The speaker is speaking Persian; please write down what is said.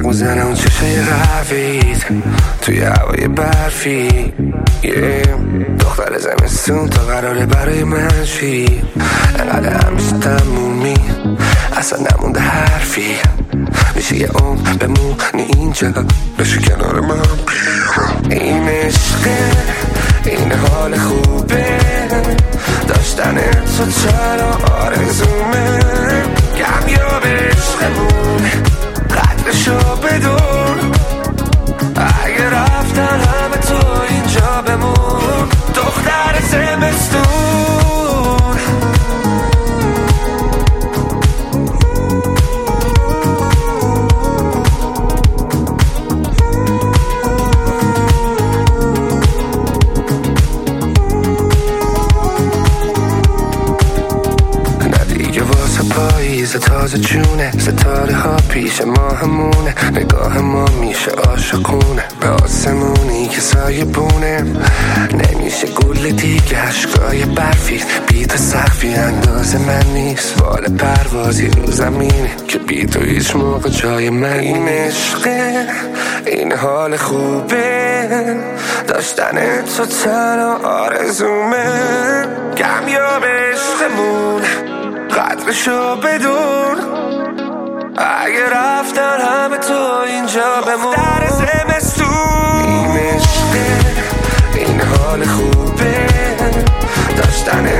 میزنه اون چشای قهوه‌ایت توی هوای برفی. دختر زمستون تا قراره برای من چی؟ انقدر همیشه تمومی اصلا نمونده حرفی. میشه یه عمر بمونی اینجا بشی کنار من. این عشقه، این حال خوبه، داشتن تو چرا آرزومه. کمیاب عشقمون قدرشو بدون، اگه رفتن همه تو اینجا بمون. دختر زمستون پاییز تازه جونه، ستاره ها پیش ما همونه. نگاه ما میشه عاشقونه به آسمونی که سایه بونه. نمیشه گل دیگه عشقای برفی، بی تو سقفی اندازه من نیست. بال پروازی رو زمینه که بی تو هیچ موقع جای من. این عشقه، این حال خوبه، داشتن تو تنها آرزومه. کمیاب عشقمون قدرشو بدون، اگه رفتن همه تو اینجا بمون. در زمستون این عشقه، این حال خوبه، داشتن